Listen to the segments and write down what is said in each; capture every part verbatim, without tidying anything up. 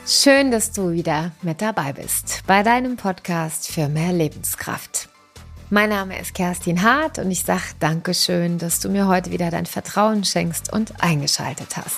Schön, dass du wieder mit dabei bist bei deinem Podcast für mehr Lebenskraft. Mein Name ist Kerstin Hart und ich sage Dankeschön, dass du mir heute wieder dein Vertrauen schenkst und eingeschaltet hast.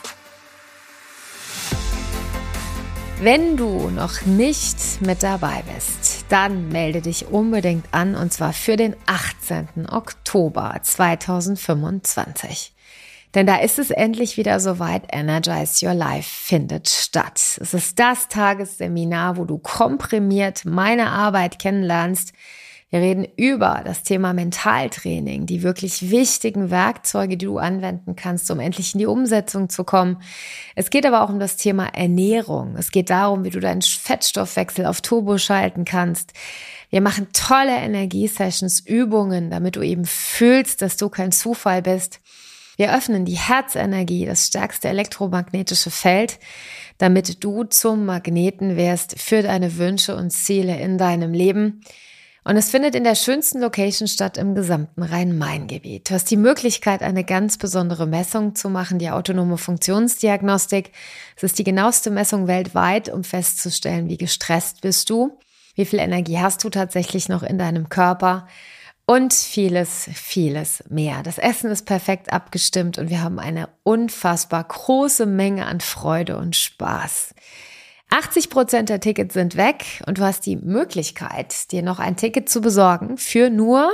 Wenn du noch nicht mit dabei bist, dann melde dich unbedingt an und zwar für den achtzehnten Oktober zweitausendfünfundzwanzig. Denn da ist es endlich wieder soweit, Energize Your Life findet statt. Es ist das Tagesseminar, wo du komprimiert meine Arbeit kennenlernst. Wir reden über das Thema Mentaltraining, die wirklich wichtigen Werkzeuge, die du anwenden kannst, um endlich in die Umsetzung zu kommen. Es geht aber auch um das Thema Ernährung. Es geht darum, wie du deinen Fettstoffwechsel auf Turbo schalten kannst. Wir machen tolle Energiesessions, Übungen, damit du eben fühlst, dass du kein Zufall bist. Wir öffnen die Herzenergie, das stärkste elektromagnetische Feld, damit du zum Magneten wirst für deine Wünsche und Ziele in deinem Leben. Und es findet in der schönsten Location statt im gesamten Rhein-Main-Gebiet. Du hast die Möglichkeit, eine ganz besondere Messung zu machen, die autonome Funktionsdiagnostik. Es ist die genaueste Messung weltweit, um festzustellen, wie gestresst bist du, wie viel Energie hast du tatsächlich noch in deinem Körper. Und vieles, vieles mehr. Das Essen ist perfekt abgestimmt und wir haben eine unfassbar große Menge an Freude und Spaß. achtzig Prozent der Tickets sind weg und du hast die Möglichkeit, dir noch ein Ticket zu besorgen für nur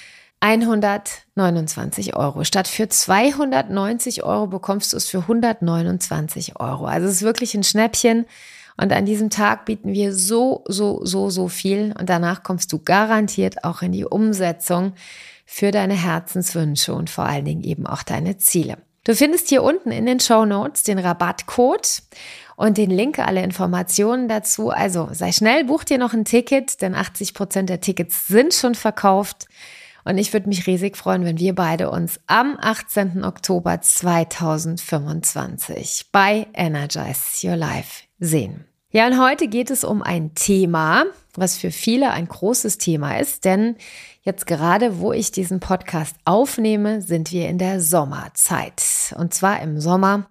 hundertneunundzwanzig Euro. Statt für zweihundertneunzig Euro bekommst du es für hundertneunundzwanzig Euro. Also es ist wirklich ein Schnäppchen. Und an diesem Tag bieten wir so, so, so, so viel und danach kommst du garantiert auch in die Umsetzung für deine Herzenswünsche und vor allen Dingen eben auch deine Ziele. Du findest hier unten in den Shownotes den Rabattcode und den Link, alle Informationen dazu. Also sei schnell, buch dir noch ein Ticket, denn achtzig Prozent der Tickets sind schon verkauft. Und ich würde mich riesig freuen, wenn wir beide uns am achtzehnten Oktober zweitausendfünfundzwanzig bei Energize Your Life sehen. Ja, und heute geht es um ein Thema, was für viele ein großes Thema ist, denn jetzt gerade, wo ich diesen Podcast aufnehme, sind wir in der Sommerzeit und zwar im Sommer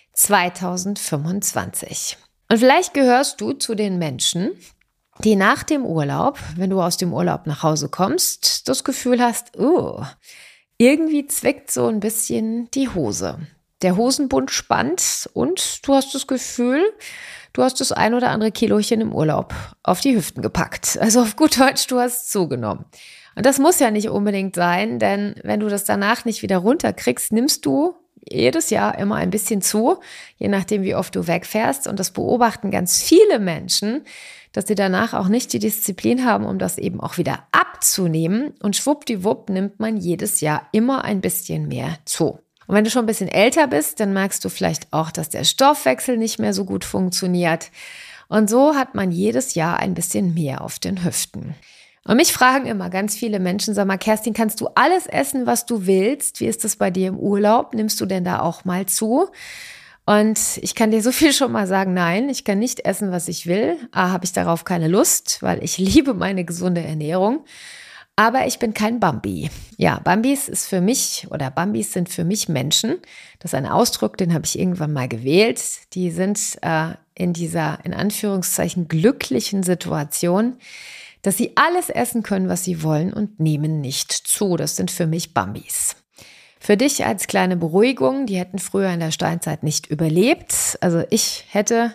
zweitausendfünfundzwanzig. Und vielleicht gehörst du zu den Menschen, die nach dem Urlaub, wenn du aus dem Urlaub nach Hause kommst, das Gefühl hast, oh, irgendwie zwickt so ein bisschen die Hose. Der Hosenbund spannt und du hast das Gefühl, du hast das ein oder andere Kilochen im Urlaub auf die Hüften gepackt. Also auf gut Deutsch, du hast zugenommen. Und das muss ja nicht unbedingt sein, denn wenn du das danach nicht wieder runterkriegst, nimmst du jedes Jahr immer ein bisschen zu, je nachdem, wie oft du wegfährst. Und das beobachten ganz viele Menschen, dass sie danach auch nicht die Disziplin haben, um das eben auch wieder abzunehmen. Und schwuppdiwupp nimmt man jedes Jahr immer ein bisschen mehr zu. Und wenn du schon ein bisschen älter bist, dann merkst du vielleicht auch, dass der Stoffwechsel nicht mehr so gut funktioniert. Und so hat man jedes Jahr ein bisschen mehr auf den Hüften. Und mich fragen immer ganz viele Menschen, sag mal, Kerstin, kannst du alles essen, was du willst? Wie ist das bei dir im Urlaub? Nimmst du denn da auch mal zu? Und ich kann dir so viel schon mal sagen, nein, ich kann nicht essen, was ich will. A, habe ich darauf keine Lust, weil ich liebe meine gesunde Ernährung. Aber ich bin kein Bambi. Ja, Bambis ist für mich oder Bambis sind für mich Menschen. Das ist ein Ausdruck, den habe ich irgendwann mal gewählt. Die sind äh, in dieser, in Anführungszeichen, glücklichen Situation, dass sie alles essen können, was sie wollen und nehmen nicht zu. Das sind für mich Bambis. Für dich als kleine Beruhigung, die hätten früher in der Steinzeit nicht überlebt. Also ich hätte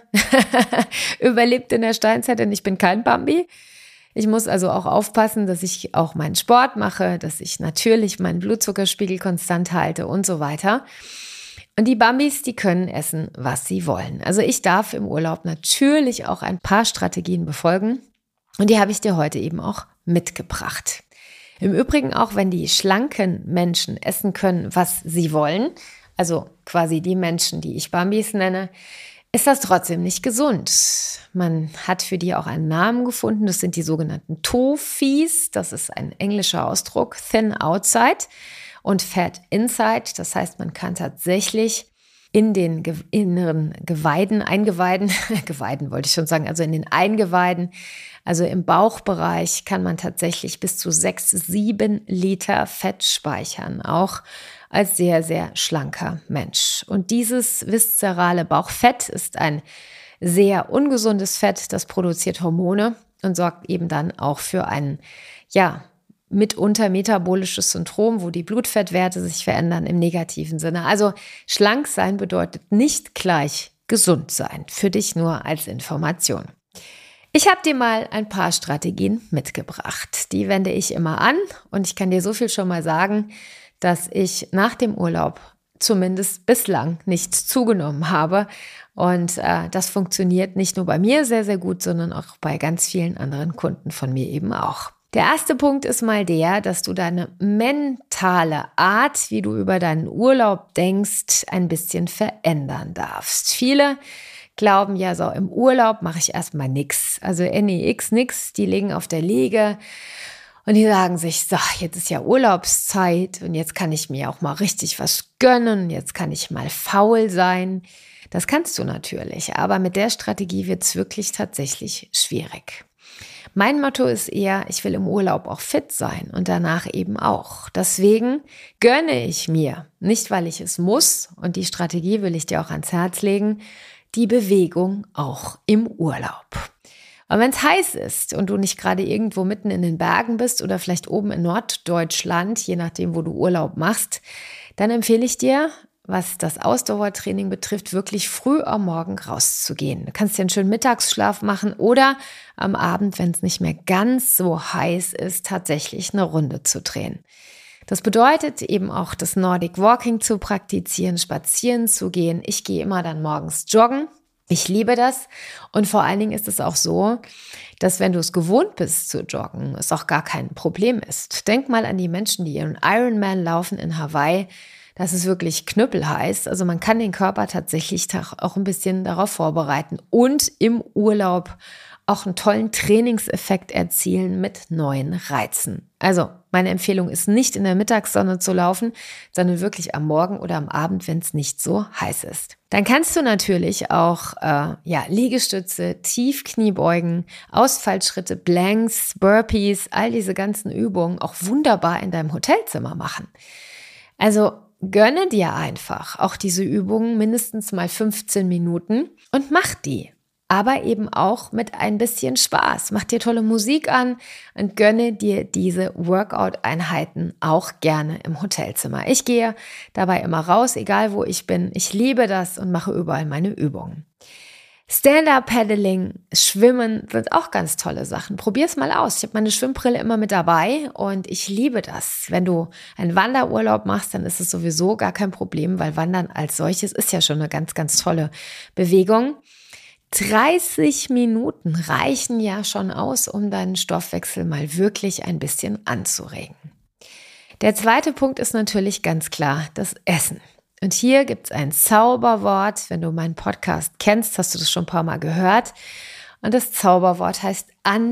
überlebt in der Steinzeit, denn ich bin kein Bambi. Ich muss also auch aufpassen, dass ich auch meinen Sport mache, dass ich natürlich meinen Blutzuckerspiegel konstant halte und so weiter. Und die Bambis, die können essen, was sie wollen. Also ich darf im Urlaub natürlich auch ein paar Strategien befolgen. Und die habe ich dir heute eben auch mitgebracht. Im Übrigen auch, wenn die schlanken Menschen essen können, was sie wollen, also quasi die Menschen, die ich Bambis nenne, ist das trotzdem nicht gesund. Man hat für die auch einen Namen gefunden, das sind die sogenannten Tofis, das ist ein englischer Ausdruck, Thin Outside und Fat Inside, das heißt, man kann tatsächlich in den Ge- inneren Geweiden, Eingeweiden, Geweiden wollte ich schon sagen, also in den Eingeweiden, also im Bauchbereich kann man tatsächlich bis zu sechs, sieben Liter Fett speichern, auch als sehr, sehr schlanker Mensch. Und dieses viszerale Bauchfett ist ein sehr ungesundes Fett, das produziert Hormone und sorgt eben dann auch für ein, ja, mitunter metabolisches Syndrom, wo die Blutfettwerte sich verändern im negativen Sinne. Also schlank sein bedeutet nicht gleich gesund sein. Für dich nur als Information. Ich habe dir mal ein paar Strategien mitgebracht. Die wende ich immer an und ich kann dir so viel schon mal sagen, dass ich nach dem Urlaub zumindest bislang nichts zugenommen habe. Und äh, das funktioniert nicht nur bei mir sehr, sehr gut, sondern auch bei ganz vielen anderen Kunden von mir eben auch. Der erste Punkt ist mal der, dass du deine mentale Art, wie du über deinen Urlaub denkst, ein bisschen verändern darfst. Viele glauben ja so, im Urlaub mache ich erstmal nichts. Also N E X, nix, die liegen auf der Liege und die sagen sich, so, jetzt ist ja Urlaubszeit und jetzt kann ich mir auch mal richtig was gönnen, jetzt kann ich mal faul sein. Das kannst du natürlich, aber mit der Strategie wird es wirklich tatsächlich schwierig. Mein Motto ist eher, ich will im Urlaub auch fit sein und danach eben auch. Deswegen gönne ich mir, nicht weil ich es muss, und die Strategie will ich dir auch ans Herz legen, die Bewegung auch im Urlaub. Und wenn es heiß ist und du nicht gerade irgendwo mitten in den Bergen bist oder vielleicht oben in Norddeutschland, je nachdem, wo du Urlaub machst, dann empfehle ich dir, was das Ausdauertraining betrifft, wirklich früh am Morgen rauszugehen. Du kannst dir einen schönen Mittagsschlaf machen oder am Abend, wenn es nicht mehr ganz so heiß ist, tatsächlich eine Runde zu drehen. Das bedeutet eben auch, das Nordic Walking zu praktizieren, spazieren zu gehen. Ich gehe immer dann morgens joggen. Ich liebe das. Und vor allen Dingen ist es auch so, dass wenn du es gewohnt bist zu joggen, es auch gar kein Problem ist. Denk mal an die Menschen, die ihren Ironman laufen in Hawaii. Das ist wirklich knüppelheiß. Also man kann den Körper tatsächlich auch ein bisschen darauf vorbereiten und im Urlaub auch einen tollen Trainingseffekt erzielen mit neuen Reizen. Also meine Empfehlung ist nicht in der Mittagssonne zu laufen, sondern wirklich am Morgen oder am Abend, wenn es nicht so heiß ist. Dann kannst du natürlich auch äh, ja, Liegestütze, Tiefkniebeugen, Ausfallschritte, Planks, Burpees, all diese ganzen Übungen auch wunderbar in deinem Hotelzimmer machen. Also gönne dir einfach auch diese Übungen mindestens mal fünfzehn Minuten und mach die. Aber eben auch mit ein bisschen Spaß. Mach dir tolle Musik an und gönne dir diese Workout-Einheiten auch gerne im Hotelzimmer. Ich gehe dabei immer raus, egal wo ich bin. Ich liebe das und mache überall meine Übungen. Stand-Up-Paddling, Schwimmen sind auch ganz tolle Sachen. Probier's mal aus. Ich habe meine Schwimmbrille immer mit dabei und ich liebe das. Wenn du einen Wanderurlaub machst, dann ist es sowieso gar kein Problem, weil Wandern als solches ist ja schon eine ganz, ganz tolle Bewegung. dreißig Minuten reichen ja schon aus, um deinen Stoffwechsel mal wirklich ein bisschen anzuregen. Der zweite Punkt ist natürlich ganz klar das Essen. Und hier gibt es ein Zauberwort. Wenn du meinen Podcast kennst, hast du das schon ein paar Mal gehört. Und das Zauberwort heißt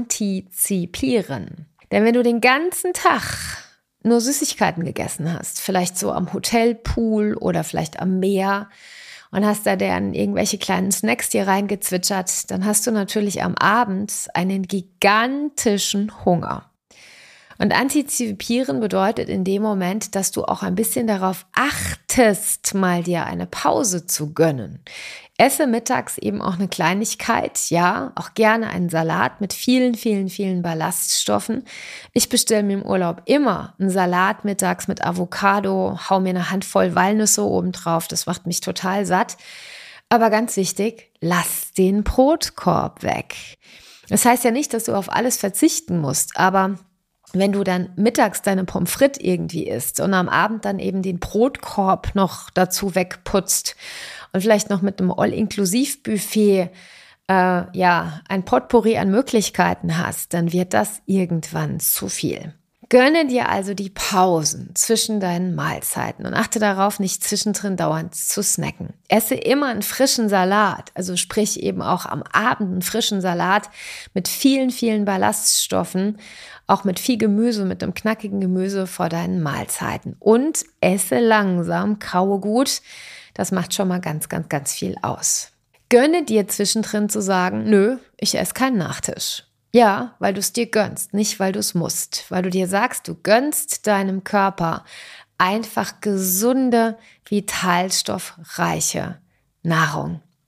antizipieren. Denn wenn du den ganzen Tag nur Süßigkeiten gegessen hast, vielleicht so am Hotelpool oder vielleicht am Meer und hast da dann irgendwelche kleinen Snacks dir reingezwitschert, dann hast du natürlich am Abend einen gigantischen Hunger. Und antizipieren bedeutet in dem Moment, dass du auch ein bisschen darauf achtest, mal dir eine Pause zu gönnen. Esse mittags eben auch eine Kleinigkeit, ja, auch gerne einen Salat mit vielen, vielen, vielen Ballaststoffen. Ich bestelle mir im Urlaub immer einen Salat mittags mit Avocado, hau mir eine Handvoll Walnüsse oben drauf, das macht mich total satt. Aber ganz wichtig, lass den Brotkorb weg. Das heißt ja nicht, dass du auf alles verzichten musst, aber wenn du dann mittags deine Pommes frites irgendwie isst und am Abend dann eben den Brotkorb noch dazu wegputzt und vielleicht noch mit einem All-Inklusiv-Buffet äh, ja, ein Potpourri an Möglichkeiten hast, dann wird das irgendwann zu viel. Gönne dir also die Pausen zwischen deinen Mahlzeiten und achte darauf, nicht zwischendrin dauernd zu snacken. Esse immer einen frischen Salat, also sprich eben auch am Abend einen frischen Salat mit vielen, vielen Ballaststoffen, auch mit viel Gemüse, mit einem knackigen Gemüse vor deinen Mahlzeiten. Und esse langsam, kaue gut, das macht schon mal ganz, ganz, ganz viel aus. Gönne dir zwischendrin zu sagen, nö, ich esse keinen Nachtisch. Ja, weil du es dir gönnst, nicht weil du es musst. Weil du dir sagst, du gönnst deinem Körper einfach gesunde, vitalstoffreiche Nahrung.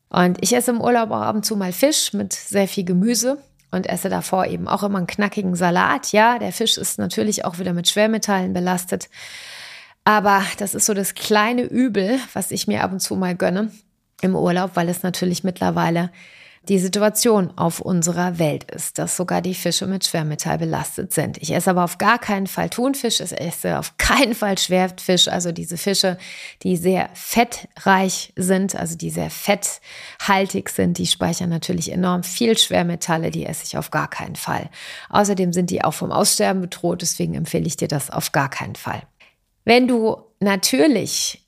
Und ich esse im Urlaub auch ab und zu mal Fisch mit sehr viel Gemüse und esse davor eben auch immer einen knackigen Salat. Ja, der Fisch ist natürlich auch wieder mit Schwermetallen belastet. Aber das ist so das kleine Übel, was ich mir ab und zu mal gönne im Urlaub, weil es natürlich mittlerweile die Situation auf unserer Welt ist, dass sogar die Fische mit Schwermetall belastet sind. Ich esse aber auf gar keinen Fall Thunfisch, ich esse auf keinen Fall Schwertfisch, also diese Fische, die sehr fettreich sind, also die sehr fetthaltig sind, die speichern natürlich enorm viel Schwermetalle, die esse ich auf gar keinen Fall. Außerdem sind die auch vom Aussterben bedroht, deswegen empfehle ich dir das auf gar keinen Fall. Wenn du natürlich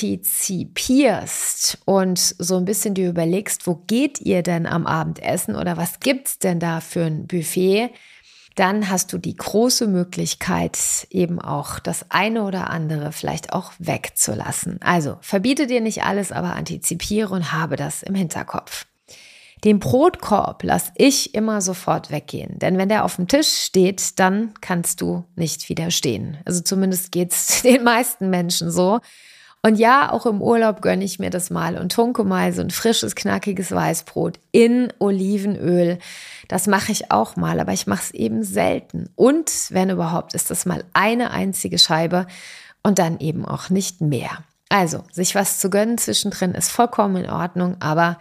antizipierst und so ein bisschen dir überlegst, wo geht ihr denn am Abendessen oder was gibt's denn da für ein Buffet, dann hast du die große Möglichkeit, eben auch das eine oder andere vielleicht auch wegzulassen. Also verbiete dir nicht alles, aber antizipiere und habe das im Hinterkopf. Den Brotkorb lasse ich immer sofort weggehen, denn wenn der auf dem Tisch steht, dann kannst du nicht widerstehen. Also zumindest geht's den meisten Menschen so. Und ja, auch im Urlaub gönne ich mir das mal und tunke mal so ein frisches, knackiges Weißbrot in Olivenöl. Das mache ich auch mal, aber ich mache es eben selten. Und wenn überhaupt, ist das mal eine einzige Scheibe und dann eben auch nicht mehr. Also, sich was zu gönnen zwischendrin ist vollkommen in Ordnung, aber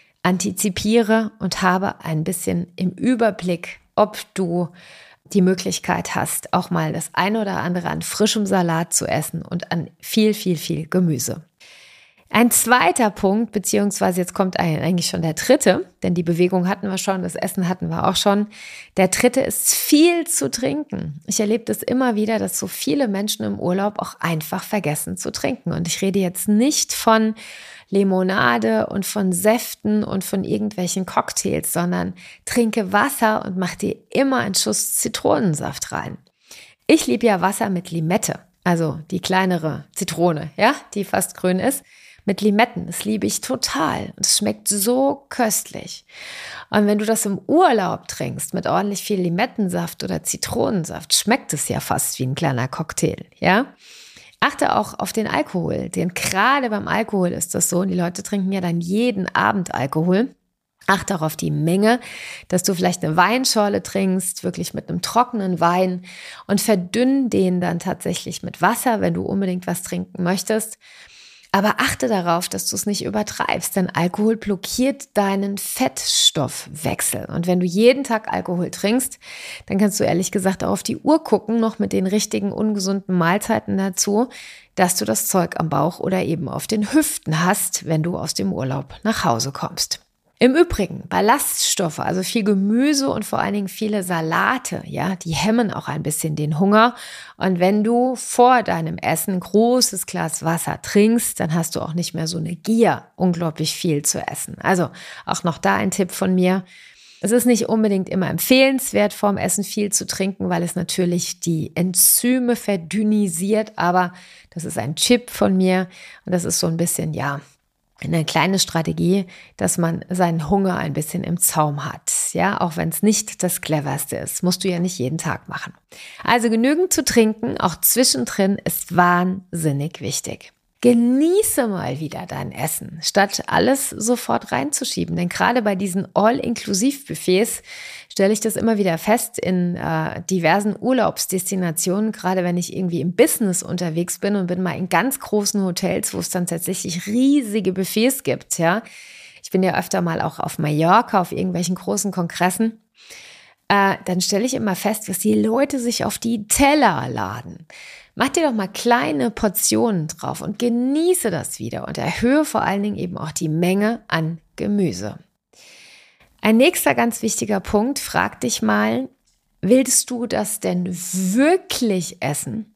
antizipiere und habe ein bisschen im Überblick, ob du die Möglichkeit hast, auch mal das eine oder andere an frischem Salat zu essen und an viel, viel, viel Gemüse. Ein zweiter Punkt, beziehungsweise jetzt kommt eigentlich schon der dritte, denn die Bewegung hatten wir schon, das Essen hatten wir auch schon. Der dritte ist viel zu trinken. Ich erlebe das immer wieder, dass so viele Menschen im Urlaub auch einfach vergessen zu trinken. Und ich rede jetzt nicht von Limonade und von Säften und von irgendwelchen Cocktails, sondern trinke Wasser und mach dir immer einen Schuss Zitronensaft rein. Ich liebe ja Wasser mit Limette, also die kleinere Zitrone, ja, die fast grün ist. Mit Limetten, das liebe ich total. Und es schmeckt so köstlich. Und wenn du das im Urlaub trinkst mit ordentlich viel Limettensaft oder Zitronensaft, schmeckt es ja fast wie ein kleiner Cocktail, ja? Achte auch auf den Alkohol, denn gerade beim Alkohol ist das so, und die Leute trinken ja dann jeden Abend Alkohol. Achte auch auf die Menge, dass du vielleicht eine Weinschorle trinkst, wirklich mit einem trockenen Wein und verdünn den dann tatsächlich mit Wasser, wenn du unbedingt was trinken möchtest. Aber achte darauf, dass du es nicht übertreibst, denn Alkohol blockiert deinen Fettstoffwechsel. Und wenn du jeden Tag Alkohol trinkst, dann kannst du ehrlich gesagt auch auf die Uhr gucken, noch mit den richtigen ungesunden Mahlzeiten dazu, dass du das Zeug am Bauch oder eben auf den Hüften hast, wenn du aus dem Urlaub nach Hause kommst. Im Übrigen, Ballaststoffe, also viel Gemüse und vor allen Dingen viele Salate, ja, die hemmen auch ein bisschen den Hunger. Und wenn du vor deinem Essen ein großes Glas Wasser trinkst, dann hast du auch nicht mehr so eine Gier, unglaublich viel zu essen. Also auch noch da ein Tipp von mir. Es ist nicht unbedingt immer empfehlenswert, vorm Essen viel zu trinken, weil es natürlich die Enzyme verdünnisiert. Aber das ist ein Tipp von mir und das ist so ein bisschen, ja, eine kleine Strategie, dass man seinen Hunger ein bisschen im Zaum hat. Ja, auch wenn es nicht das Cleverste ist, musst du ja nicht jeden Tag machen. Also genügend zu trinken, auch zwischendrin, ist wahnsinnig wichtig. Genieße mal wieder dein Essen, statt alles sofort reinzuschieben. Denn gerade bei diesen All-Inklusiv-Buffets stelle ich das immer wieder fest in äh, diversen Urlaubsdestinationen, gerade wenn ich irgendwie im Business unterwegs bin und bin mal in ganz großen Hotels, wo es dann tatsächlich riesige Buffets gibt. Ja, ich bin ja öfter mal auch auf Mallorca, auf irgendwelchen großen Kongressen. Äh, dann stelle ich immer fest, was die Leute sich auf die Teller laden. Mach dir doch mal kleine Portionen drauf und genieße das wieder und erhöhe vor allen Dingen eben auch die Menge an Gemüse. Ein nächster ganz wichtiger Punkt, frag dich mal, willst du das denn wirklich essen?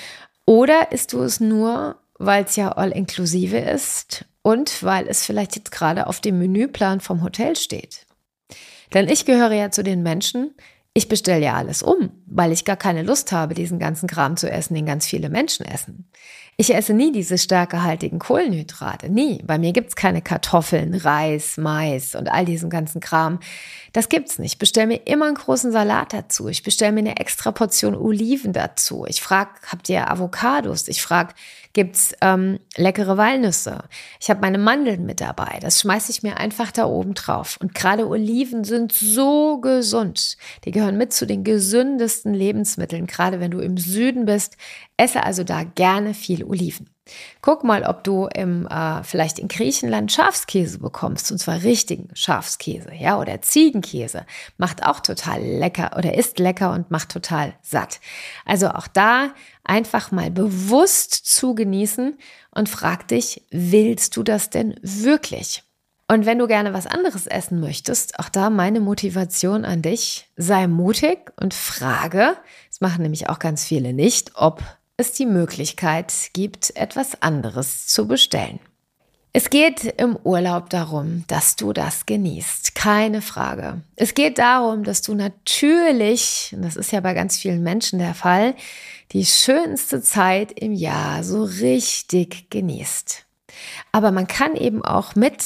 Oder isst du es nur, weil es ja all-inklusive ist und weil es vielleicht jetzt gerade auf dem Menüplan vom Hotel steht? Denn ich gehöre ja zu den Menschen, ich bestelle ja alles um, weil ich gar keine Lust habe, diesen ganzen Kram zu essen, den ganz viele Menschen essen. Ich esse nie diese stärkehaltigen Kohlenhydrate, nie. Bei mir gibt's keine Kartoffeln, Reis, Mais und all diesen ganzen Kram. Das gibt's nicht. Ich bestelle mir immer einen großen Salat dazu. Ich bestelle mir eine extra Portion Oliven dazu. Ich frage, habt ihr Avocados? Ich frage, gibt's ähm, leckere Walnüsse? Ich habe meine Mandeln mit dabei. Das schmeiße ich mir einfach da oben drauf. Und gerade Oliven sind so gesund. Die gehören mit zu den gesündesten Lebensmitteln, gerade wenn du im Süden bist. Esse also da gerne viel Oliven. Guck mal, ob du im, äh, vielleicht in Griechenland Schafskäse bekommst, und zwar richtigen Schafskäse, ja, oder Ziegenkäse. Macht auch total lecker oder ist lecker und macht total satt. Also auch da einfach mal bewusst zu genießen und frag dich, willst du das denn wirklich? Und wenn du gerne was anderes essen möchtest, auch da meine Motivation an dich, sei mutig und frage, das machen nämlich auch ganz viele nicht, ob es die Möglichkeit gibt, etwas anderes zu bestellen. Es geht im Urlaub darum, dass du das genießt, keine Frage. Es geht darum, dass du natürlich, und das ist ja bei ganz vielen Menschen der Fall, die schönste Zeit im Jahr so richtig genießt. Aber man kann eben auch mit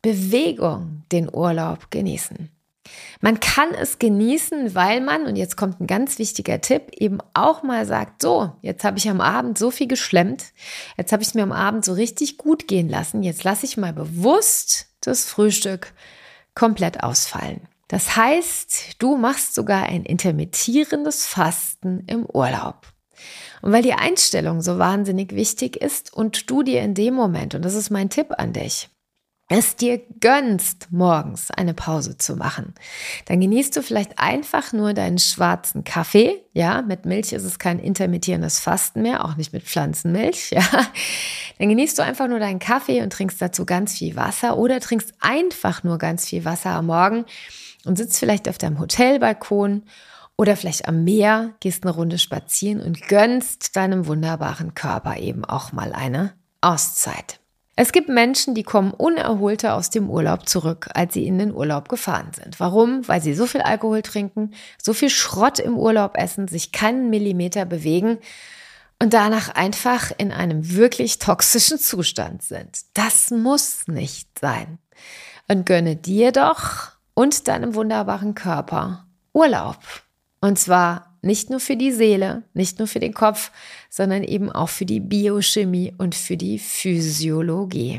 Bewegung den Urlaub genießen. Man kann es genießen, weil man, und jetzt kommt ein ganz wichtiger Tipp, eben auch mal sagt, so, jetzt habe ich am Abend so viel geschlemmt, jetzt habe ich es mir am Abend so richtig gut gehen lassen, jetzt lasse ich mal bewusst das Frühstück komplett ausfallen. Das heißt, du machst sogar ein intermittierendes Fasten im Urlaub. Und weil die Einstellung so wahnsinnig wichtig ist und du dir in dem Moment, und das ist mein Tipp an dich, es dir gönnst, morgens eine Pause zu machen, dann genießt du vielleicht einfach nur deinen schwarzen Kaffee. Ja, mit Milch ist es kein intermittierendes Fasten mehr, auch nicht mit Pflanzenmilch. Ja, dann genießt du einfach nur deinen Kaffee und trinkst dazu ganz viel Wasser oder trinkst einfach nur ganz viel Wasser am Morgen und sitzt vielleicht auf deinem Hotelbalkon oder vielleicht am Meer, gehst eine Runde spazieren und gönnst deinem wunderbaren Körper eben auch mal eine Auszeit. Es gibt Menschen, die kommen unerholter aus dem Urlaub zurück, als sie in den Urlaub gefahren sind. Warum? Weil sie so viel Alkohol trinken, so viel Schrott im Urlaub essen, sich keinen Millimeter bewegen und danach einfach in einem wirklich toxischen Zustand sind. Das muss nicht sein. Und gönne dir doch und deinem wunderbaren Körper Urlaub. Und zwar nicht nur für die Seele, nicht nur für den Kopf, sondern eben auch für die Biochemie und für die Physiologie.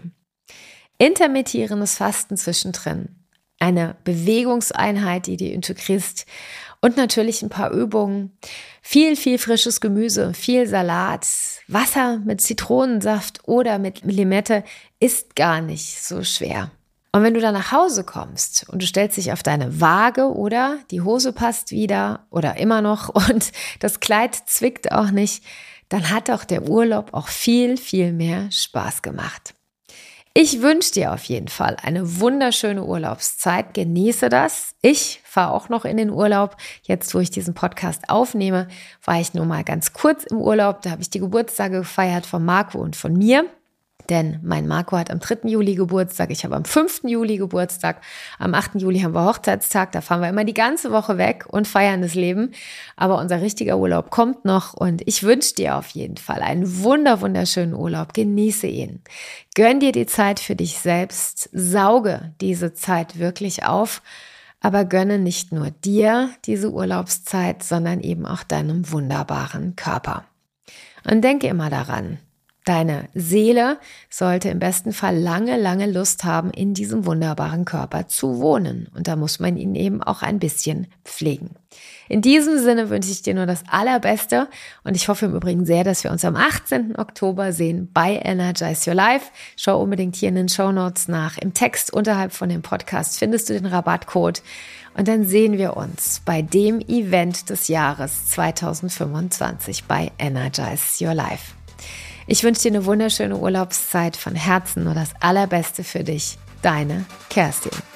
Intermittierendes Fasten zwischendrin, eine Bewegungseinheit, die du integrierst und natürlich ein paar Übungen, viel, viel frisches Gemüse, viel Salat, Wasser mit Zitronensaft oder mit Limette ist gar nicht so schwer. Und wenn du dann nach Hause kommst und du stellst dich auf deine Waage oder die Hose passt wieder oder immer noch und das Kleid zwickt auch nicht, dann hat doch der Urlaub auch viel, viel mehr Spaß gemacht. Ich wünsche dir auf jeden Fall eine wunderschöne Urlaubszeit. Genieße das. Ich fahre auch noch in den Urlaub. Jetzt, wo ich diesen Podcast aufnehme, war ich nur mal ganz kurz im Urlaub. Da habe ich die Geburtstage gefeiert von Marco und von mir. Denn mein Marco hat am dritten Juli Geburtstag, ich habe am fünften Juli Geburtstag, am achten Juli haben wir Hochzeitstag, da fahren wir immer die ganze Woche weg und feiern das Leben. Aber unser richtiger Urlaub kommt noch und ich wünsche dir auf jeden Fall einen wunder, wunderschönen Urlaub. Genieße ihn. Gönn dir die Zeit für dich selbst, sauge diese Zeit wirklich auf, aber gönne nicht nur dir diese Urlaubszeit, sondern eben auch deinem wunderbaren Körper. Und denke immer daran, deine Seele sollte im besten Fall lange, lange Lust haben, in diesem wunderbaren Körper zu wohnen. Und da muss man ihn eben auch ein bisschen pflegen. In diesem Sinne wünsche ich dir nur das Allerbeste. Und ich hoffe im Übrigen sehr, dass wir uns am achtzehnten Oktober sehen bei Energize Your Life. Schau unbedingt hier in den Shownotes nach. Im Text unterhalb von dem Podcast findest du den Rabattcode. Und dann sehen wir uns bei dem Event des Jahres zweitausendfünfundzwanzig bei Energize Your Life. Ich wünsche dir eine wunderschöne Urlaubszeit von Herzen, nur das Allerbeste für dich. Deine Kerstin.